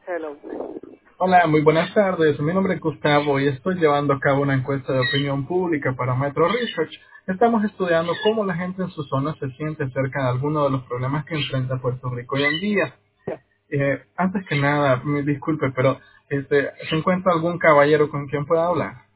Hello. Hola, muy buenas tardes. Mi nombre es Gustavo y estoy llevando a cabo una encuesta de opinión pública para Metro Research. Estamos estudiando cómo la gente en su zona se siente acerca de algunos de los problemas que enfrenta Puerto Rico hoy en día. Antes que nada, me disculpe, pero ¿se encuentra algún caballero con quien pueda hablar?